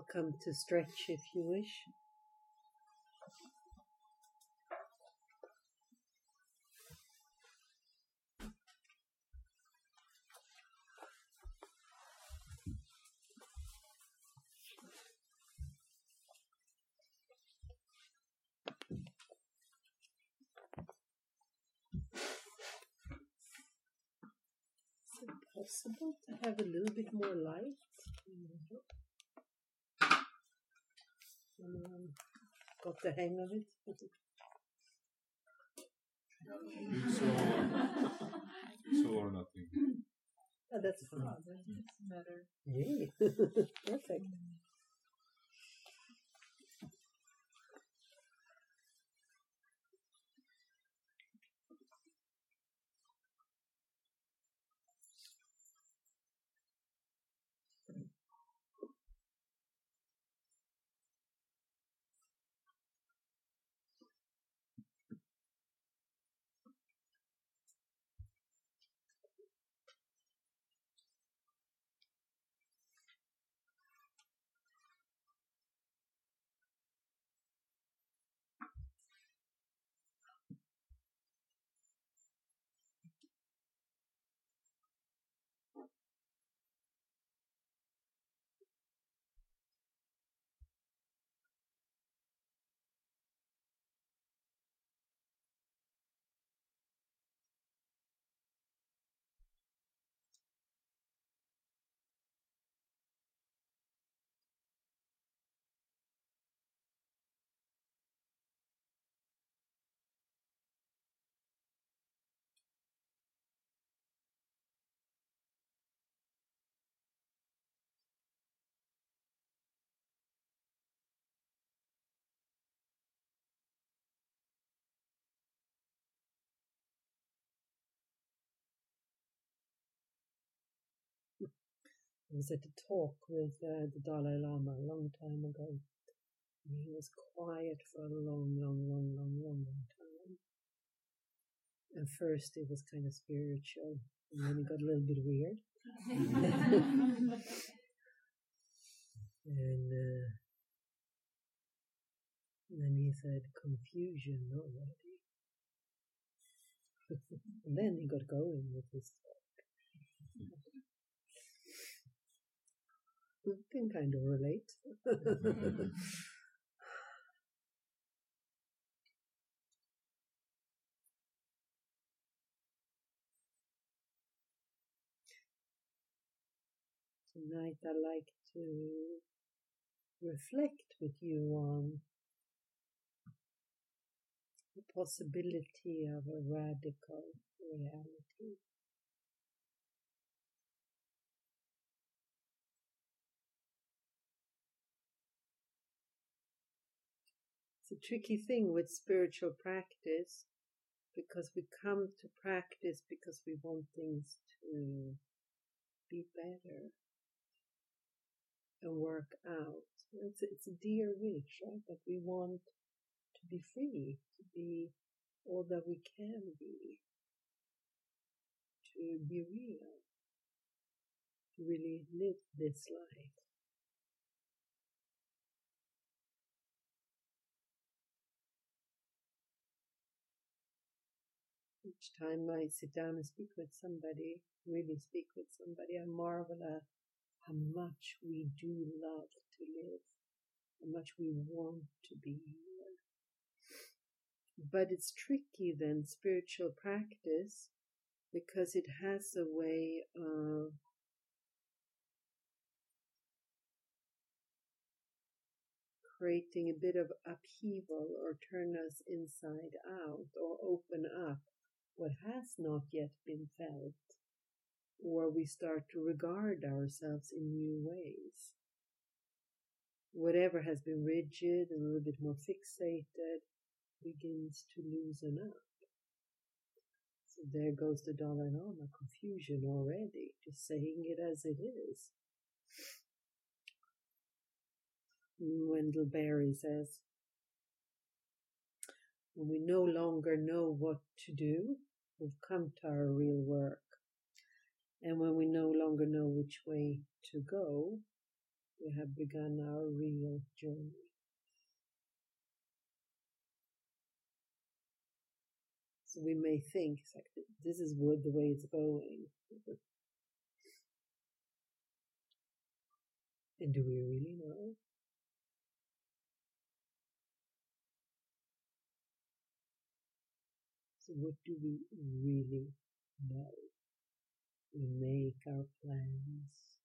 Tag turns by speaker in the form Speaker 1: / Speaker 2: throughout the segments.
Speaker 1: welcome to stretch if you wish. Is it possible to have a little bit more light? Got the hang of it?
Speaker 2: So or nothing.
Speaker 1: Oh, that's fine.
Speaker 3: That's better.
Speaker 1: Really? Perfect. I was at a talk with the Dalai Lama a long time ago. And he was quiet for a long time. And first it was kind of spiritual, and then it got a little bit weird. And then he said, confusion already. And then he got going with his talk. We can kind of relate. Tonight I'd like to reflect with you on the possibility of a radical reality. It's a tricky thing with spiritual practice, because we come to practice because we want things to be better and work out. It's a dear wish, right? That we want to be free, to be all that we can be, to be real, to really live this life. Each time I sit down and speak with somebody, really speak with somebody, I marvel at how much we do love to live, how much we want to be here. But it's tricky then, spiritual practice, because it has a way of creating a bit of upheaval, or turn us inside out, or open up what has not yet been felt, or we start to regard ourselves in new ways. Whatever has been rigid and a little bit more fixated begins to loosen up. So there goes the Dalai Lama, confusion already, just saying it as it is. Wendell Berry says, when we no longer know what to do, we've come to our real work. And when we no longer know which way to go, we have begun our real journey. So we may think, it's like, this is the way it's going. And do we really know? So what do we really know? We make our plans.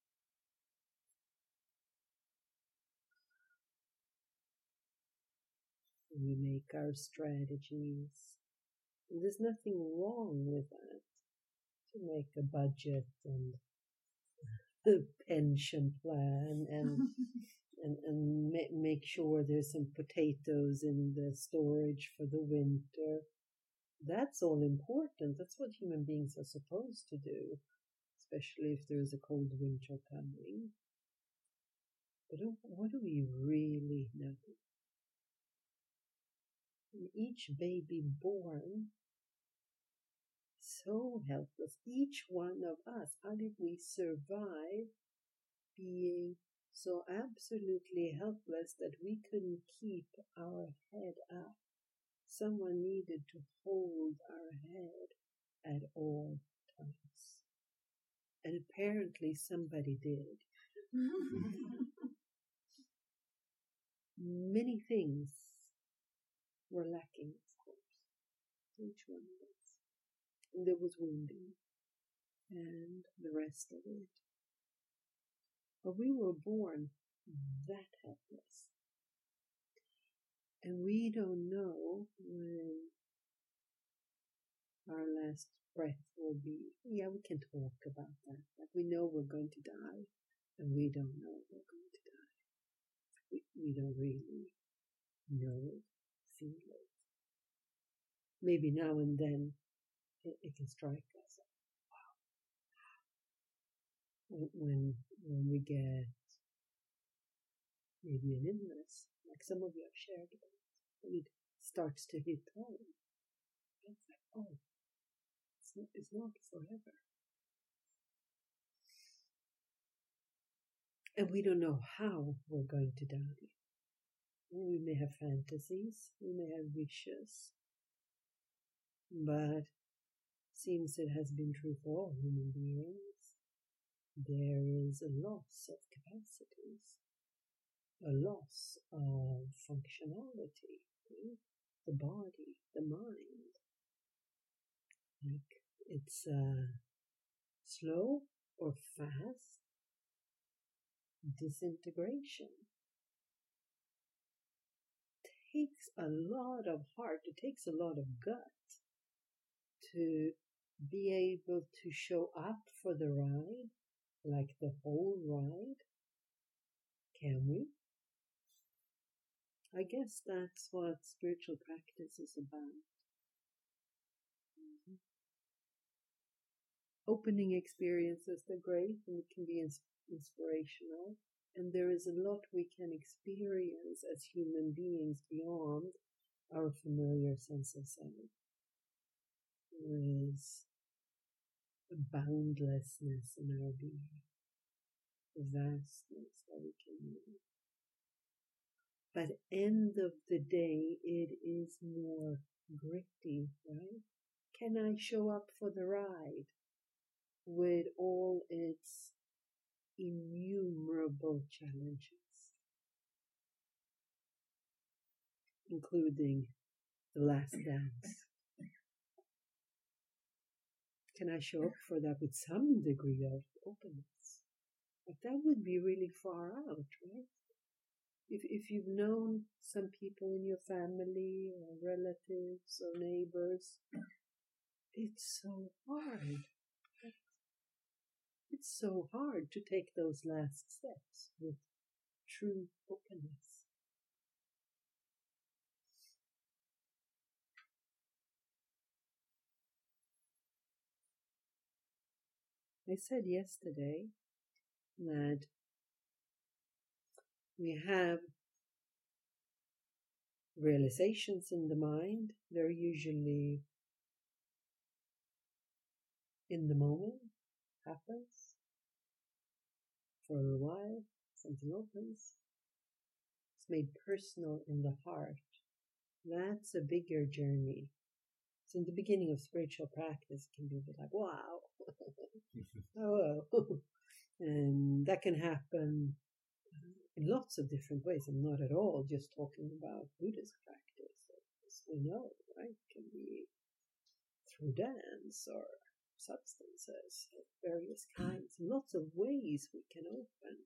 Speaker 1: We make our strategies. And there's nothing wrong with that. To make a budget and a pension plan and make sure there's some potatoes in the storage for the winter. That's all important. That's what human beings are supposed to do, especially if there's a cold winter coming. But what do we really know? And each baby born, so helpless. Each one of us, how did we survive being so absolutely helpless that we couldn't keep our head up? Someone needed to hold our head at all times. And apparently somebody did. Many things were lacking, of course. Each one of us. And there was wounding and the rest of it. But we were born that helpless. And we don't know when our last breath will be. Yeah, we can talk about that, but we know we're going to die, and we don't know we're going to die. We don't really know it, feel it. Maybe now and then it can strike us. Wow. When we get maybe an illness, like some of you have shared about, when it starts to hit home, it's like, oh, it's not forever. And we don't know how we're going to die. We may have fantasies, we may have wishes, but seems it has been true for all human beings. There is a loss of capacities, a loss of functionality, right? The body, the mind. Like it's slow or fast disintegration. It takes a lot of heart, it takes a lot of gut to be able to show up for the ride, like the whole ride. Can we? I guess that's what spiritual practice is about. Mm-hmm. Opening experiences, they're great and it can be inspirational. And there is a lot we can experience as human beings beyond our familiar sense of self. There is a boundlessness in our being, a vastness that we can move. But end of the day, it is more gritty, right? Can I show up for the ride with all its innumerable challenges, including the last dance? Can I show up for that with some degree of openness? But that would be really far out, right? If you've known some people in your family or relatives or neighbors, it's so hard. It's so hard to take those last steps with true openness. I said yesterday that we have realizations in the mind. They're usually in the moment, happens for a while, something opens. It's made personal in the heart. That's a bigger journey. So in the beginning of spiritual practice, it can be a bit like, wow, oh, and that can happen in lots of different ways. I'm not at all just talking about Buddhist practice. As we know, right? It can be through dance or substances of various kinds. Lots of ways we can open.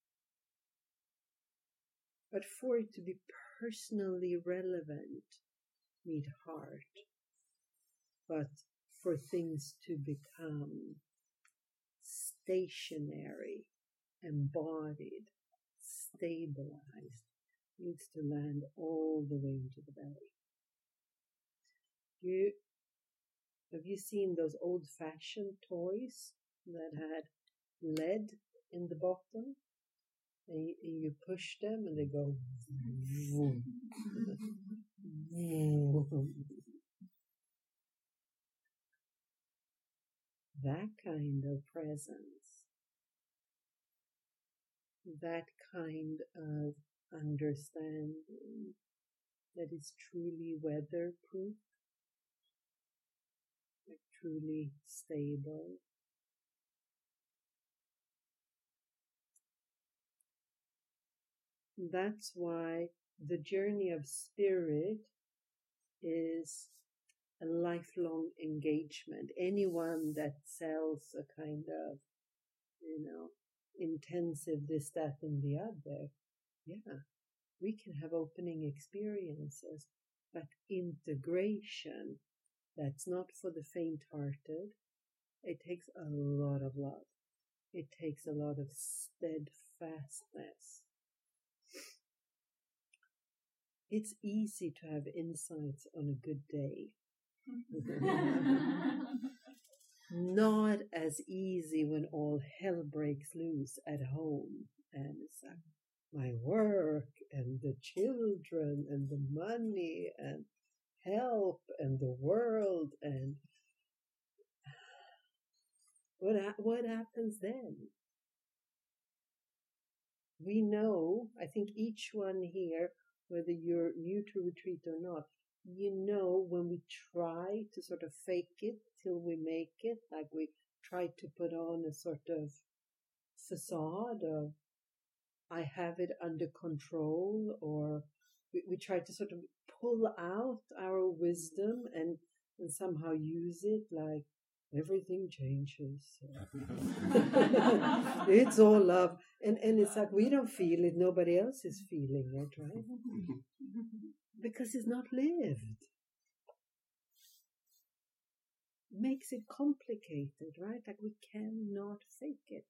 Speaker 1: But for it to be personally relevant, need heart. But for things to become stationary, embodied, stabilized, needs to land all the way into the belly. Have you seen those old-fashioned toys that had lead in the bottom? And you push them and they go vroom, vroom. That kind of presence, that kind of understanding that is truly weatherproof, like truly stable. That's why the journey of spirit is a lifelong engagement. Anyone that sells a kind of, intensive this, that, and the other, yeah, we can have opening experiences, but integration, that's not for the faint-hearted. It takes a lot of love. It takes a lot of steadfastness. It's easy to have insights on a good day. Not as easy when all hell breaks loose at home and it's like my work and the children and the money and help and the world, and what happens then? We know, I think each one here, whether you're new to retreat or not, when we try to sort of fake it till we make it, like we try to put on a sort of facade of I have it under control, or we try to sort of pull out our wisdom and somehow use it like everything changes. It's all love. And it's like we don't feel it, nobody else is feeling it, right? Because it's not lived. Makes it complicated, right? Like we cannot fake it.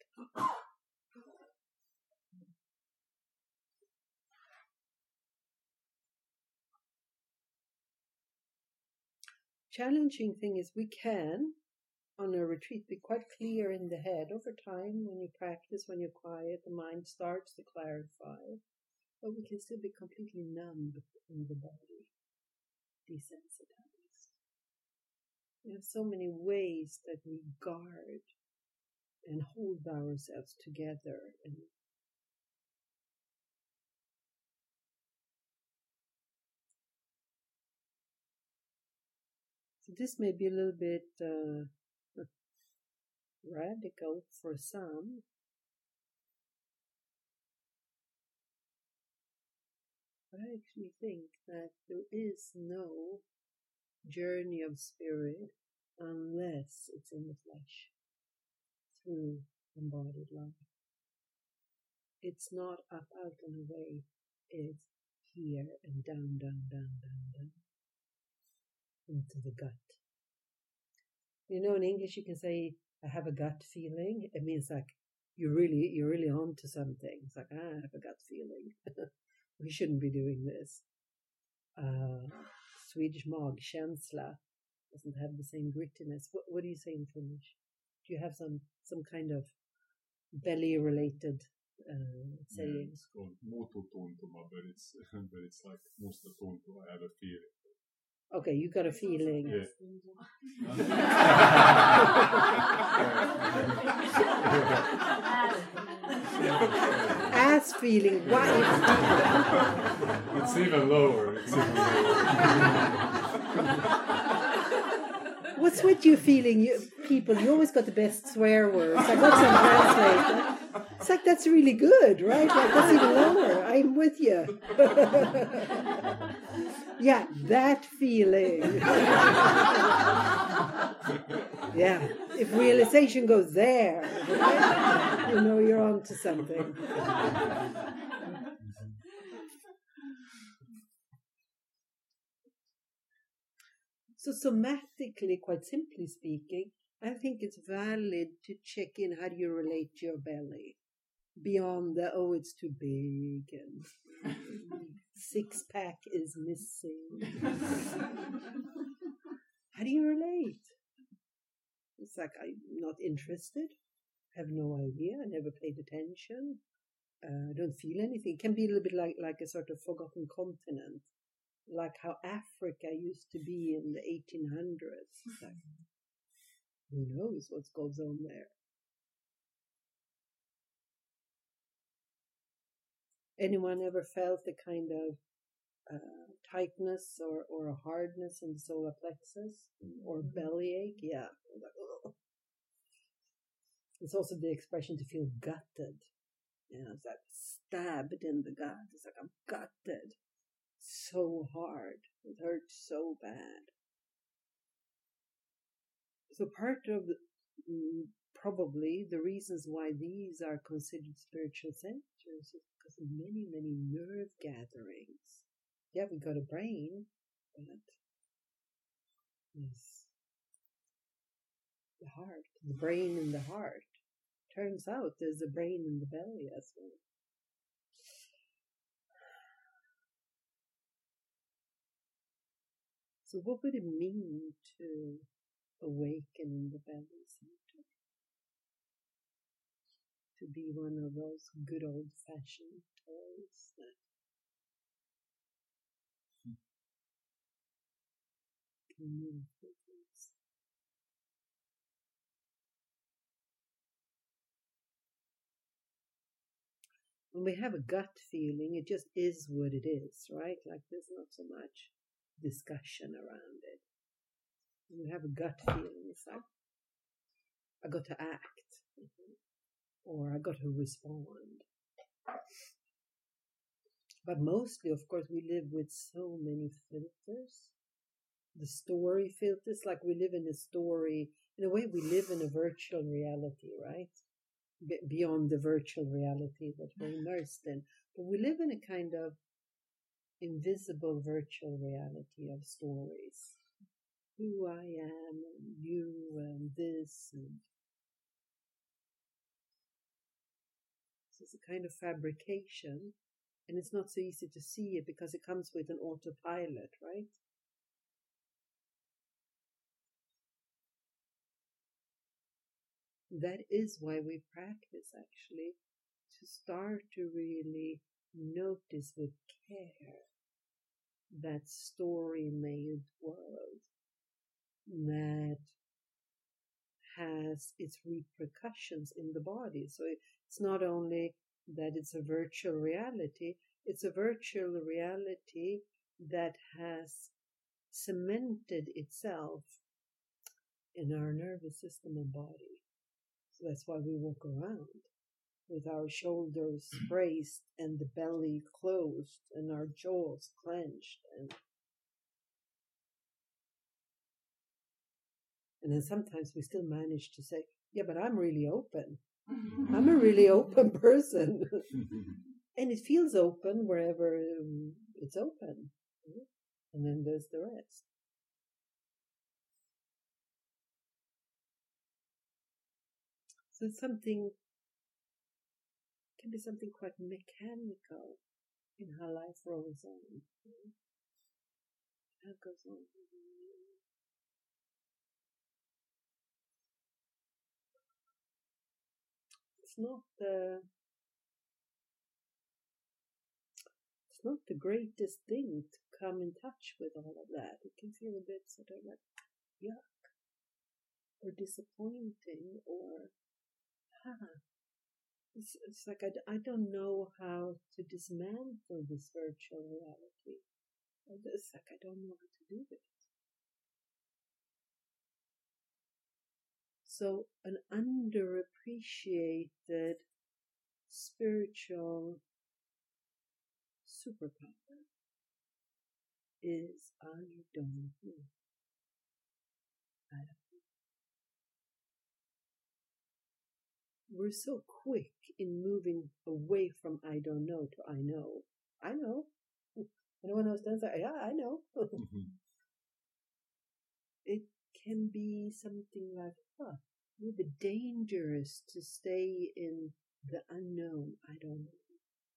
Speaker 1: Challenging thing is we can, on a retreat, be quite clear in the head. Over time, when you practice, when you're quiet, the mind starts to clarify. But we can still be completely numb in the body, desensitized. We have so many ways that we guard and hold ourselves together. And so this may be a little bit radical for some. But I actually think that there is no journey of spirit unless it's in the flesh, through embodied love. It's not up, out, and away. It's here and down, down, down, down, down, into the gut. In English you can say, I have a gut feeling. It means like you're really on to something. It's like, I have a gut feeling. We shouldn't be doing this. Swedish magkänsla doesn't have the same grittiness. What do you say in Finnish? Do you have some kind of belly-related saying?
Speaker 2: It's called mututuntuma, but it's like musta tuntuu. I have a feeling.
Speaker 1: Okay, you got a feeling.
Speaker 2: Yeah.
Speaker 1: Ass feeling. Why?
Speaker 2: It's even lower.
Speaker 1: What's with you feeling, people? You always got the best swear words. I got some translate. It's like, that's really good, right? Like, that's even lower. I'm with you. Yeah, that feeling. Yeah, if realization goes there, right? You know you're on to something. So somatically, quite simply speaking, I think it's valid to check in how do you relate to your belly. Beyond the, oh, it's too big and six-pack is missing. How do you relate? It's like, I'm not interested, have no idea, I never paid attention, don't feel anything. It can be a little bit like a sort of forgotten continent, like how Africa used to be in the 1800s. It's like, who knows what goes on there? Anyone ever felt the kind of tightness or a hardness in the solar plexus or bellyache? Yeah. It's also the expression to feel gutted. Yeah, it's like stabbed in the gut. It's like, I'm gutted. So hard. It hurts so bad. So part of probably the reasons why these are considered spiritual centers is because of many, many nerve gatherings. Yeah, we got a brain, but yes, the heart, the brain and the heart. Turns out there's a brain in the belly as well. So what would it mean to awaken in the belly center? To be one of those good old-fashioned toys that can move with us. When we have a gut feeling, it just is what it is, right? Like there's not so much discussion around it. When we have a gut feeling, it's like, I got to act, or I got to respond. But mostly, of course, we live with so many filters. The story filters, like we live in a story. In a way, we live in a virtual reality, right? Beyond the virtual reality that we're immersed in. But we live in a kind of invisible virtual reality of stories. Who I am, and you, and this, and so it's a kind of fabrication, and it's not so easy to see it because it comes with an autopilot, right? That is why we practice, actually, to start to really notice with care that story-made world that has its repercussions in the body. So it's not only that it's a virtual reality, it's a virtual reality that has cemented itself in our nervous system and body. So that's why we walk around with our shoulders braced and the belly closed and our jaws clenched. And then sometimes we still manage to say, yeah, but I'm really open. I'm a really open person. And it feels open wherever it's open. And then there's the rest. So it's something, can be something quite mechanical in how life rolls on. How it goes on. It's not the greatest thing to come in touch with all of that, it can feel a bit sort of like yuck or disappointing or it's like I don't know how to dismantle this virtual reality. It's like I don't know how to do it. So an underappreciated spiritual superpower is I don't know. I don't know. We're so quick in moving away from I don't know to I know. I know. Anyone else does that? Yeah, I know. It can be something like, a bit dangerous to stay in the unknown. I don't know.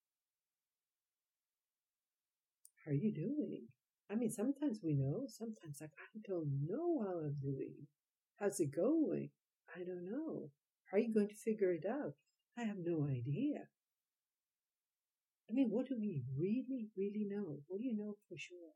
Speaker 1: How are you doing? I mean, sometimes we know, sometimes like, I don't know how I'm doing. How's it going? I don't know. How are you going to figure it out? I have no idea. I mean, what do we really, really know? What do you know for sure?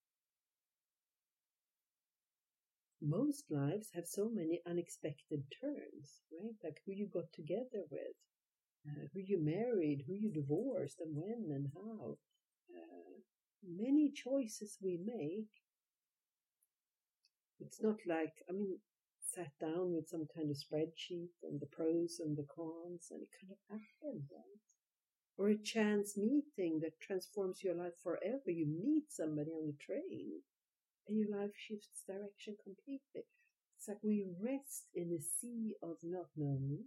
Speaker 1: Most lives have so many unexpected turns, right? Like who you got together with, who you married, who you divorced, and when and how. Many choices we make. It's not like, I mean, sat down with some kind of spreadsheet and the pros and the cons, and it kind of happened, right? Or a chance meeting that transforms your life forever. You meet somebody on the train and your life shifts direction completely. It's like we rest in a sea of not knowing.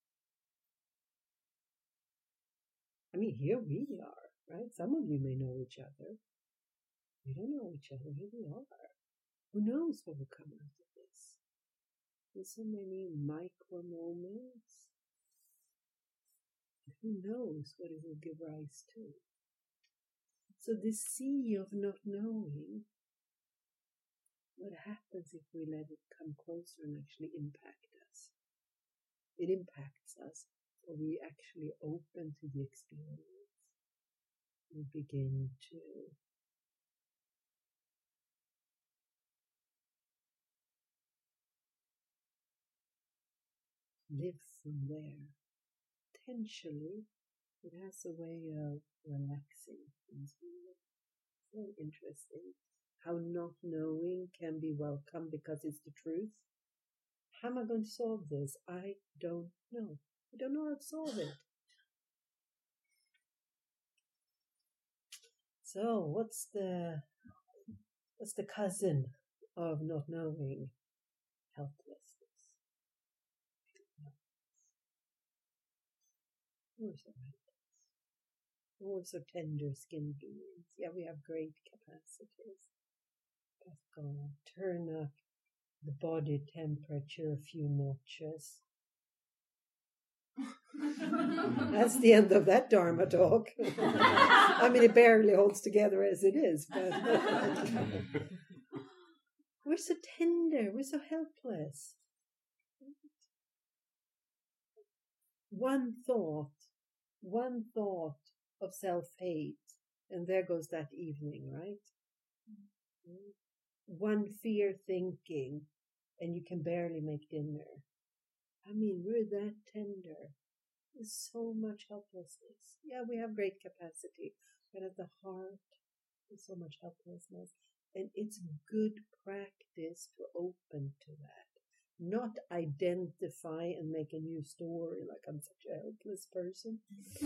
Speaker 1: I mean, here we are, right? Some of you may know each other. We don't know each other. Here we are. Who knows what will come out of this? There's so many micro moments. Who knows what it will give rise to? So this sea of not knowing, what happens if we let it come closer and actually impact us? It impacts us, or we actually open to the experience. We begin to live from there. Potentially, it has a way of relaxing things. Very interesting. How not knowing can be welcome because it's the truth. How am I going to solve this? I don't know. I don't know how to solve it. So what's the cousin of not knowing? Helplessness. We're so helpless. We're so tender-skinned beings. Yeah, we have great capacities. But God, turn up the body temperature a few notches. That's the end of that Dharma talk. I mean, it barely holds together as it is, but we're so tender, we're so helpless. One thought of self-hate, and there goes that evening, right? One fear thinking, and you can barely make dinner. I mean, we're that tender. There's so much helplessness. Yeah, we have great capacity, but at the heart, there's so much helplessness. And it's good practice to open to that. Not identify and make a new story like I'm such a helpless person.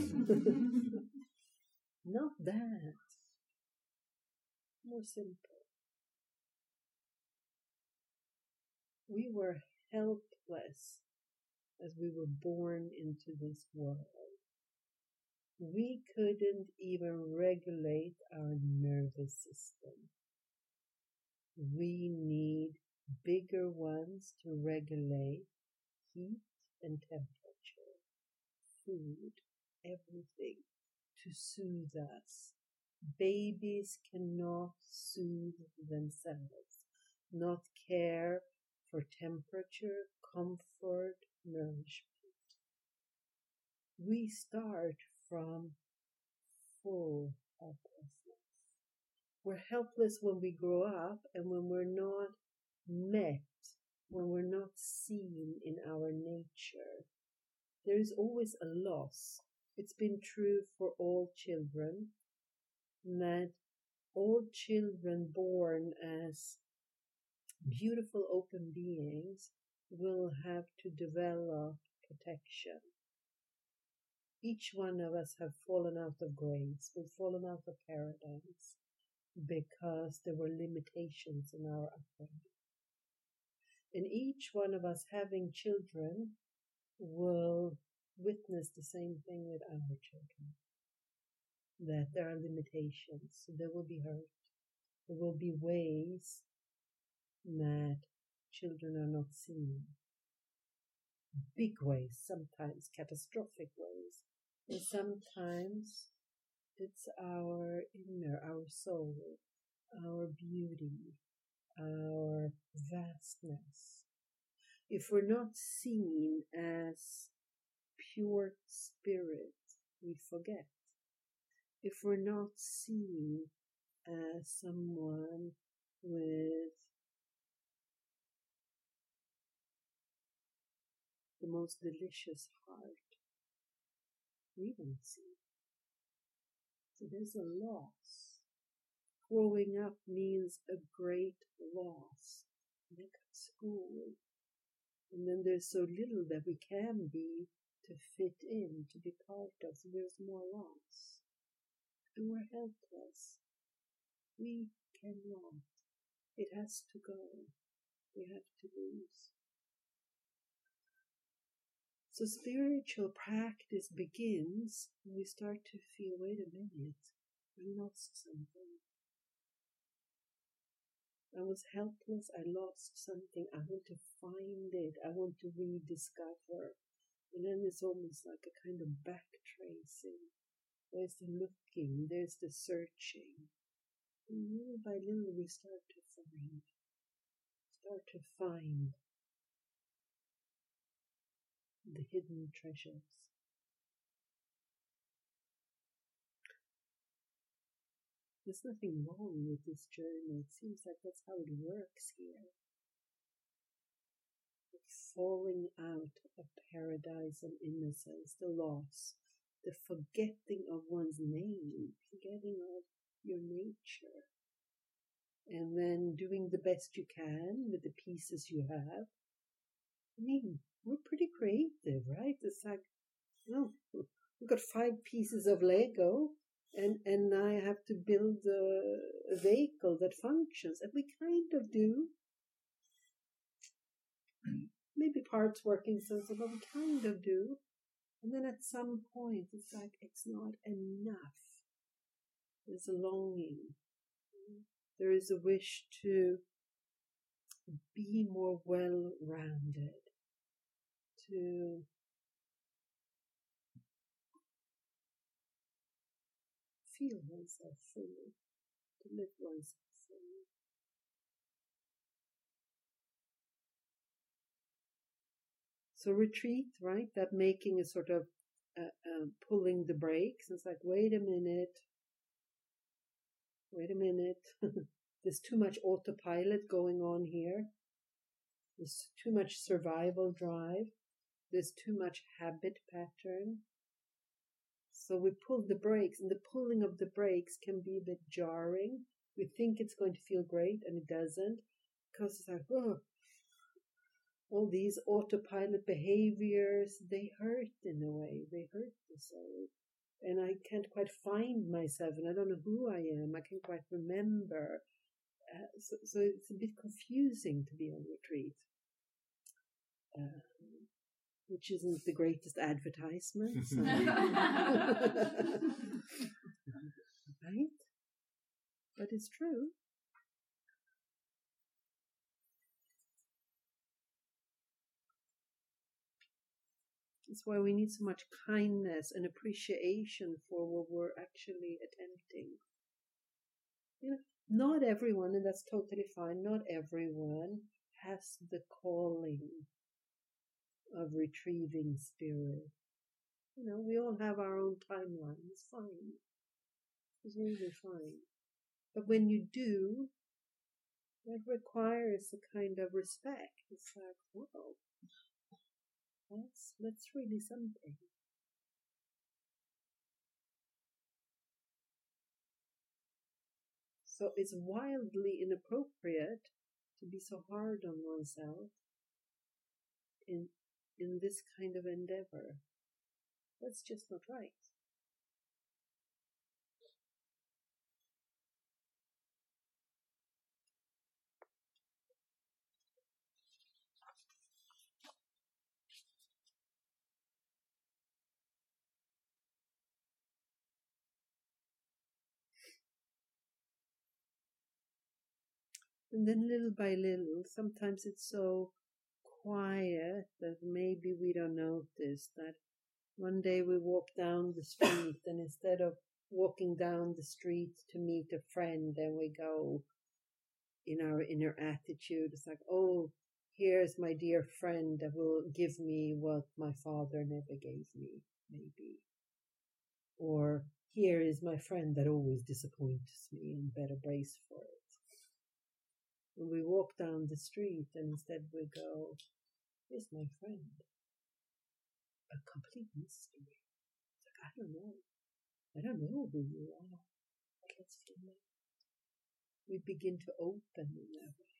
Speaker 1: Not that. More simple. We were helpless as we were born into this world. We couldn't even regulate our nervous system. We need bigger ones to regulate heat and temperature, food, everything, to soothe us. Babies cannot soothe themselves, not care for temperature, comfort, nourishment. We start from full helplessness. We're helpless when we grow up and when we're not met, when we're not seen in our nature. There is always a loss. It's been true for all children that all children born as beautiful open beings will have to develop protection. Each one of us have fallen out of grace, we've fallen out of paradise because there were limitations in our upbringing. And each one of us having children will witness the same thing with our children, that there are limitations, so they will be hurt. There will be ways that children are not seen. Big ways, sometimes catastrophic ways, and sometimes it's our inner, our soul, our beauty, our vastness. If we're not seen as pure spirit, we forget. If we're not seen as someone with the most delicious heart, we don't see. So there's a loss. Growing up means a great loss. Like at school. And then there's so little that we can be to fit in, to be part of. So there's more loss. And we're helpless. We cannot. It has to go. We have to lose. So spiritual practice begins when we start to feel, wait a minute, I lost something. I was helpless, I lost something, I want to find it, I want to rediscover. And then it's almost like a kind of back tracing. There's the looking, there's the searching. And little by little we start to find the hidden treasures. There's nothing wrong with this journey. It seems like that's how it works here. The falling out of paradise and innocence, the loss, the forgetting of one's name, forgetting of your nature, and then doing the best you can with the pieces you have. I mean, we're pretty creative, right? It's like, we've got 5 pieces of Lego, and I have to build a vehicle that functions, and we kind of do. Maybe parts working so, but we kind of do. And then at some point, it's like it's not enough. There's a longing. There is a wish to be more well-rounded, to feel oneself fully, to live oneself fully. So retreat, right? That making a sort of pulling the brakes. It's like, wait a minute. There's too much autopilot going on here. There's too much survival drive. There's too much habit pattern. So we pull the brakes, and the pulling of the brakes can be a bit jarring. We think it's going to feel great, and it doesn't, because it's like, oh, all these autopilot behaviors, they hurt in a way. They hurt the soul. And I can't quite find myself, and I don't know who I am. I can't quite remember. So it's a bit confusing to be on retreat, which isn't the greatest advertisement. So right? But it's true. It's why we need so much kindness and appreciation for what we're actually attempting. Not everyone, and that's totally fine, not everyone has the calling of retrieving spirit. We all have our own timeline. It's fine. It's really fine. But when you do, that requires a kind of respect. It's like, whoa, that's really something. So it's wildly inappropriate to be so hard on oneself in this kind of endeavor. That's just not right. And then little by little, sometimes it's so quiet that maybe we don't notice that one day we walk down the street and instead of walking down the street to meet a friend, then we go in our inner attitude. It's like, oh, here's my dear friend that will give me what my father never gave me, maybe. Or here is my friend that always disappoints me and better brace for it. When we walk down the street and instead we go, here's my friend. A complete mystery. It's like, I don't know. I don't know who you are. But let's find out. We begin to open in that way.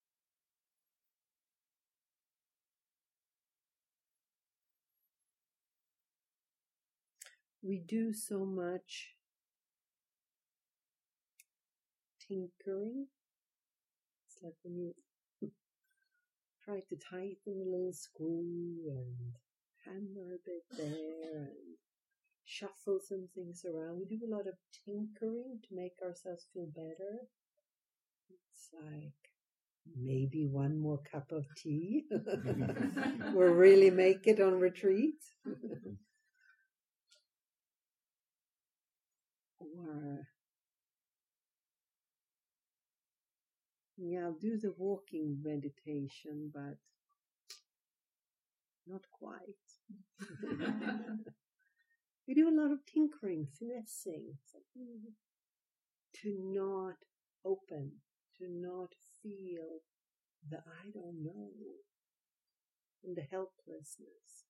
Speaker 1: We do so much tinkering. It's like when you try to tighten a little screw and hammer a bit there and shuffle some things around. We do a lot of tinkering to make ourselves feel better. It's like maybe one more cup of tea. We'll really make it on retreat. Or I'll do the walking meditation, but not quite. We do a lot of tinkering, finessing, to not open, to not feel the I don't know, and the helplessness.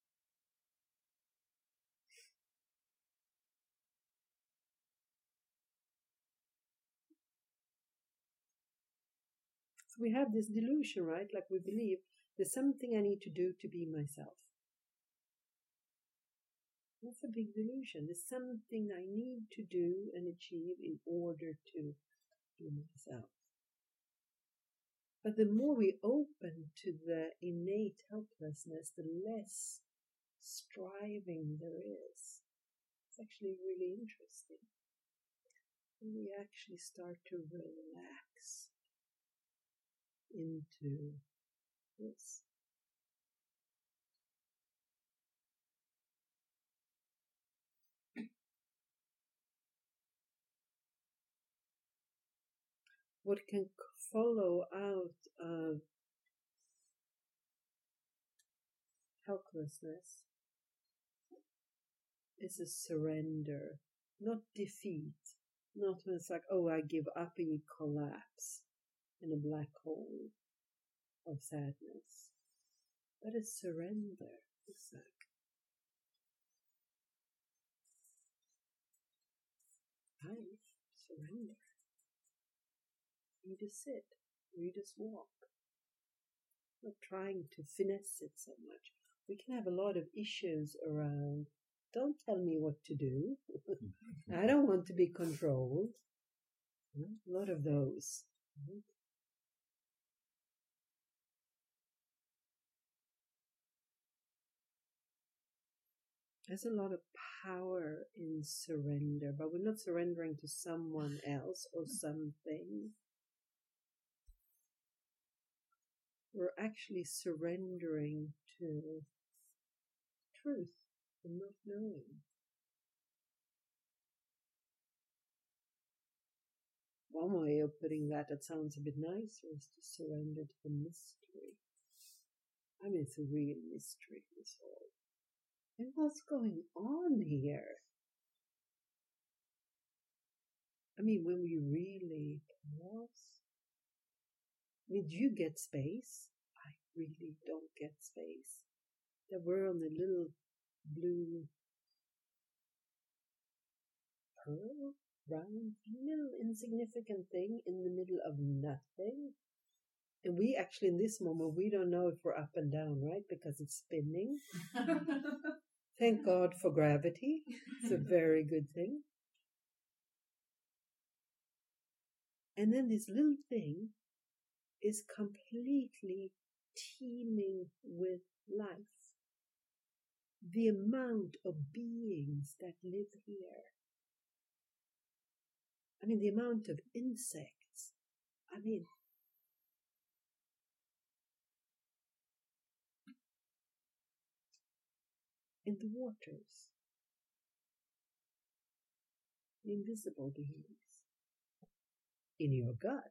Speaker 1: So we have this delusion, right? Like we believe there's something I need to do to be myself. That's a big delusion. There's something I need to do and achieve in order to be myself. But the more we open to the innate helplessness, the less striving there is. It's actually really interesting. And we actually start to relax into this. What can follow out of helplessness is a surrender, not defeat, not when it's like, oh, I give up and you collapse in a black hole of sadness, but a surrender. It's like, I surrender. You just sit, you just walk. Not trying to finesse it so much. We can have a lot of issues around, don't tell me what to do. I don't want to be controlled. A lot of those. There's a lot of power in surrender, but we're not surrendering to someone else or something. We're actually surrendering to truth and not knowing. One way of putting that sounds a bit nicer is to surrender to the mystery. I mean, it's a real mystery, this whole. And what's going on here? I mean, when we really I mean, do you get space? I really don't get space. That we're on a little blue pearl, round, little insignificant thing in the middle of nothing. And we actually, in this moment, we don't know if we're up and down, right? Because it's spinning. Thank God for gravity. It's a very good thing. And then this little thing is completely teeming with life. The amount of beings that live here. I mean, the amount of insects. I mean, in the waters. The invisible beings. In your gut.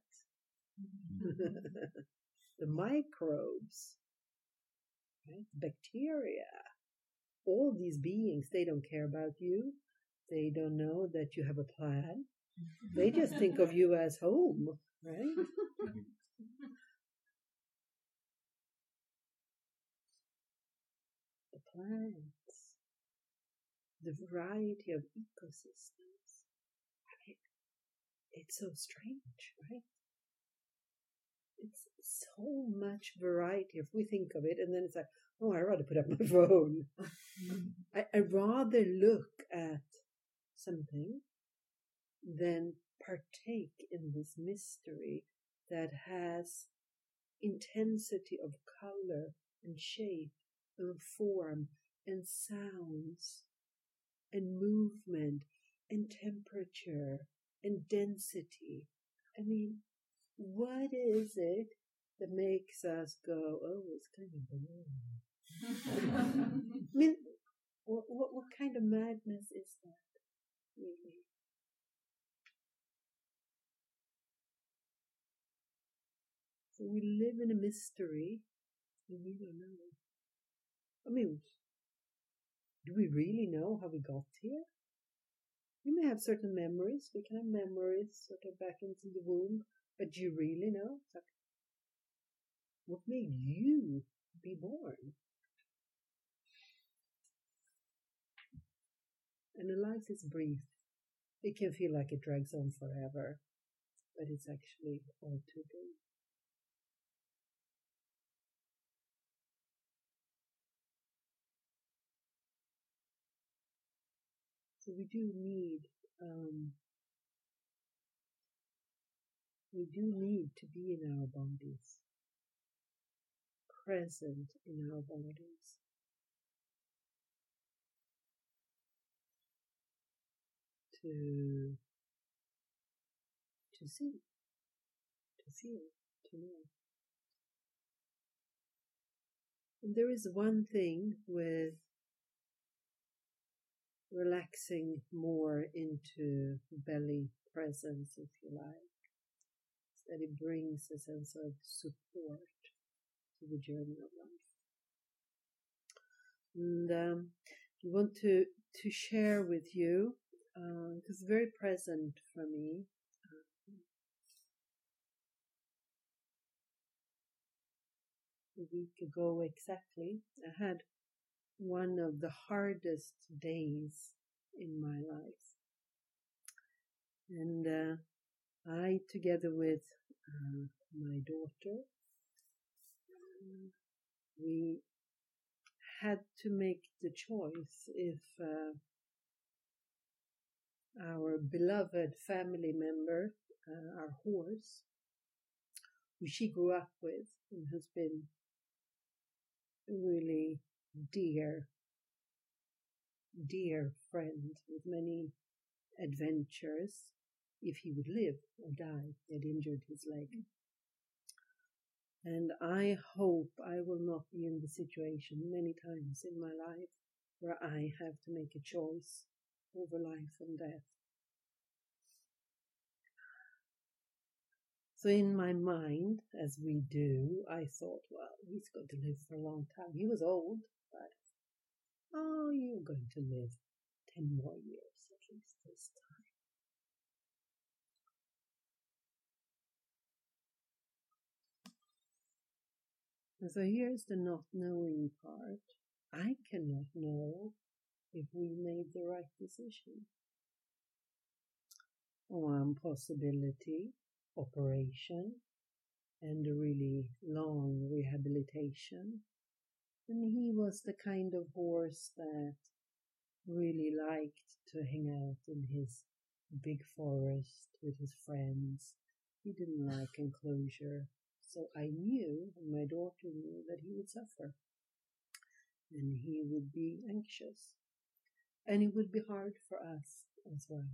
Speaker 1: The microbes. Right? Bacteria. All these beings, they don't care about you. They don't know that you have a plan. They just think of you as home, right? The plants, the variety of ecosystems. I mean, it's so strange, right? It's so much variety if we think of it, and then it's like, oh, I'd rather put up my phone. I'd rather look at something than partake in this mystery that has intensity of color and shape and form and sounds and movement and temperature and density. I mean, what is it that makes us go, oh, it's kind of boring? I mean, what kind of madness is that, really? So we live in a mystery, and we don't know. I mean, do we really know how we got here? We may have certain memories. We can have memories sort of back into the womb, but do you really know? It's like, what made you be born? And a life is brief. It can feel like it drags on forever, but it's actually all too brief. So we do need to be in our bodies, present in our bodies. To see, to feel, to know. And there is one thing with relaxing more into belly presence, if you like, that it brings a sense of support to the journey of life. And I want to share with you, because it's very present for me. A week ago exactly, I had one of the hardest days in my life. And I, together with my daughter, we had to make the choice if our beloved family member, our horse, who she grew up with and has been a really dear friend with many adventures, if he would live or die. He had injured his leg. And I hope I will not be in the situation many times in my life where I have to make a choice over life and death. So in my mind, as we do, I thought, well, he's going to live for a long time. He was old, but, oh, you're going to live 10 more years at least this time. And so here's the not knowing part. I cannot know if we made the right decision. One possibility, operation, and a really long rehabilitation. And he was the kind of horse that really liked to hang out in his big forest with his friends. He didn't like enclosure. So I knew, and my daughter knew, that he would suffer. And he would be anxious. And it would be hard for us as well.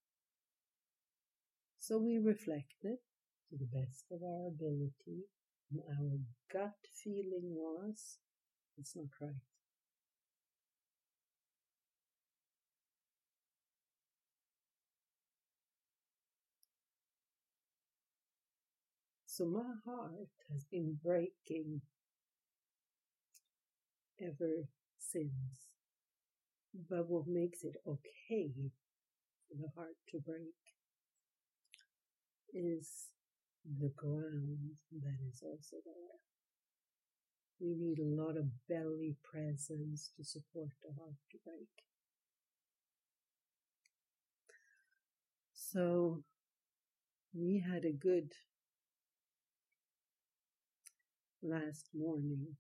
Speaker 1: So we reflected to the best of our ability, and our gut feeling was, it's not right. So my heart has been breaking ever since. But what makes it okay for the heart to break is the ground that is also there. We need a lot of belly presence to support the heart to break. So we had a good last morning.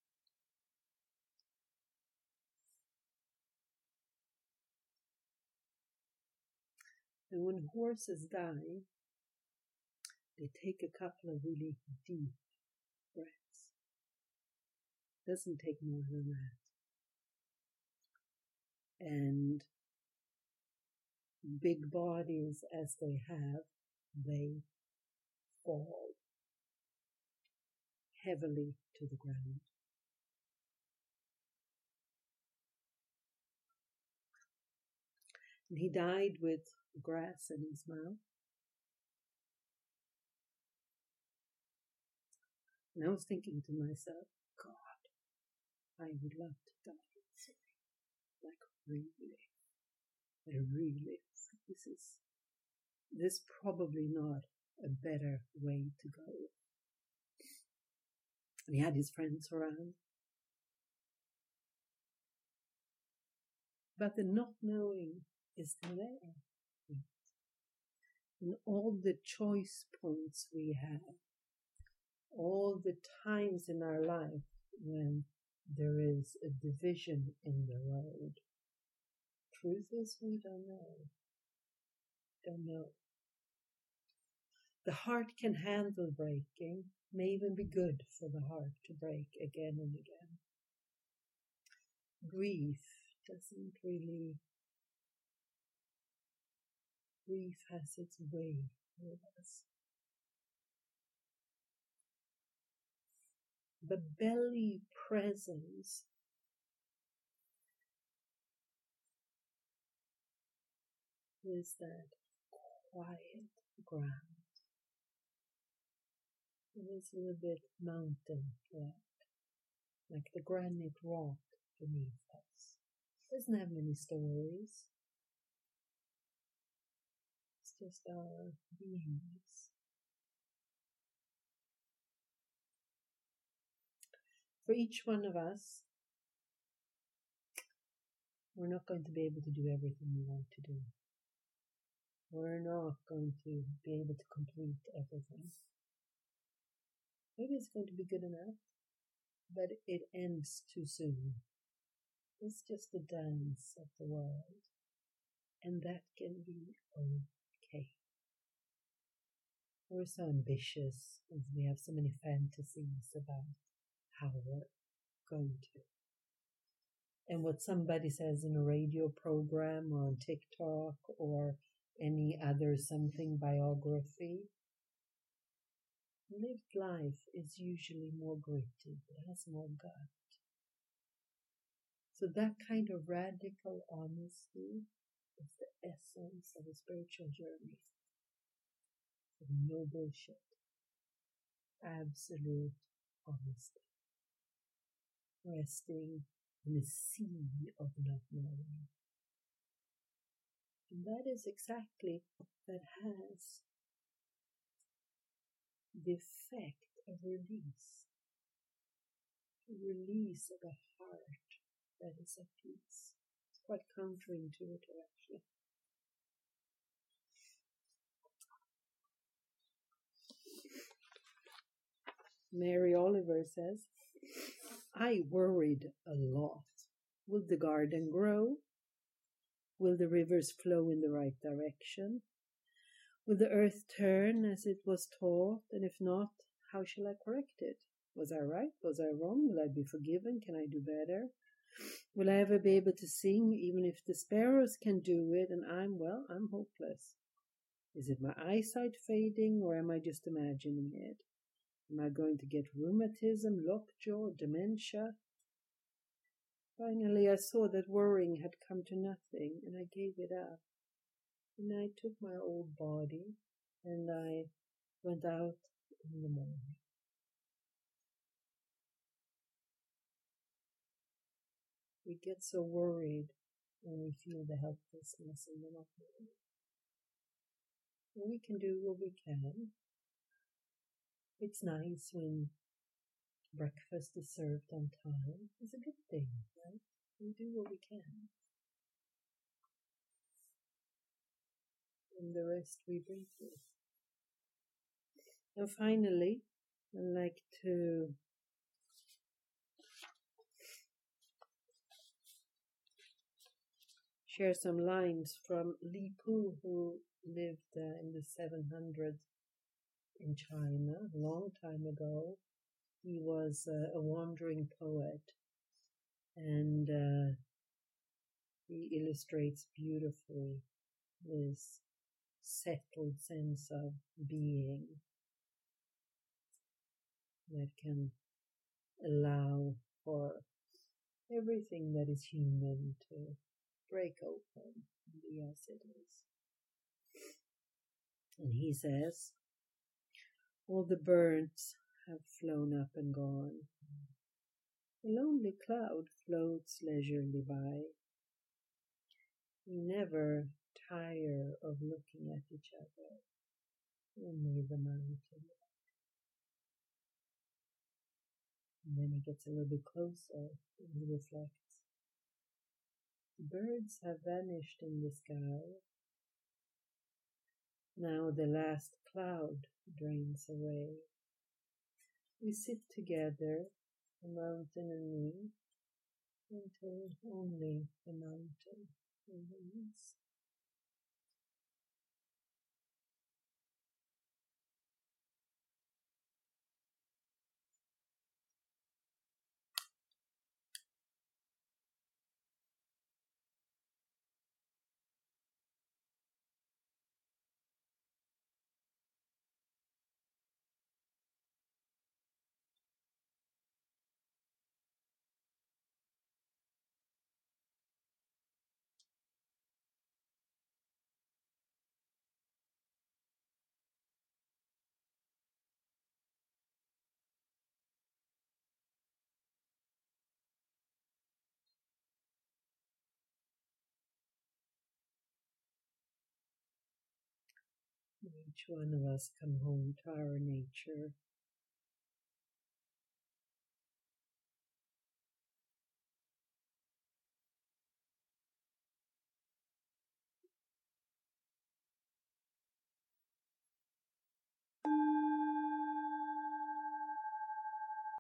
Speaker 1: And when horses die, they take a couple of really deep breaths. Doesn't take more than that. And big bodies as they have, they fall heavily to the ground. And he died with grass in his mouth. And I was thinking to myself, God, I would love to die this way. Like really. This is probably not a better way to go. And he had his friends around. But the not knowing is still there. And all the choice points we have, all the times in our life when there is a division in the road, truth is we don't know. The heart can handle breaking, may even be good for the heart to break again and again. Grief has its way with us. The belly presence is that quiet ground. It is a little bit like the granite rock beneath us. It doesn't have many stories. It's just our beingness. For each one of us, we're not going to be able to do everything we want to do. We're not going to be able to complete everything. Maybe it's going to be good enough, but it ends too soon. It's just the dance of the world, and that can be okay. We're so ambitious, and we have so many fantasies about how we're going to. And what somebody says in a radio program or on TikTok or any other something biography, lived life is usually more gritty. It has more gut. So that kind of radical honesty is the essence of a spiritual journey. No bullshit. Absolute honesty. Resting in a sea of not knowing. And that is exactly that has the effect of release. release of a heart that is at peace. It's quite counterintuitive, actually. Mary Oliver says, I worried a lot. Will the garden grow? Will the rivers flow in the right direction? Will the earth turn as it was taught? And if not, how shall I correct it? Was I right? Was I wrong? Will I be forgiven? Can I do better? Will I ever be able to sing even if the sparrows can do it and I'm hopeless? Is it my eyesight fading or am I just imagining it? Am I going to get rheumatism, lockjaw, dementia? Finally, I saw that worrying had come to nothing, and I gave it up. And I took my old body, and I went out in the morning. We get so worried when we feel the helplessness and the not knowing. We can do what we can. It's nice when breakfast is served on time. It's a good thing, right? We do what we can. And the rest we breathe with. And finally, I'd like to share some lines from Li Pu, who lived in the 700s in China a long time ago. He was a wandering poet, and he illustrates beautifully this settled sense of being that can allow for everything that is human to break open and be as it is. And he says, all the birds have flown up and gone. A lonely cloud floats leisurely by. We never tire of looking at each other, only the mountain. And then he gets a little bit closer and he reflects. The birds have vanished in the sky. Now the last cloud drains away. We sit together, the mountain and me, until only the mountain remains. Each one of us come home to our nature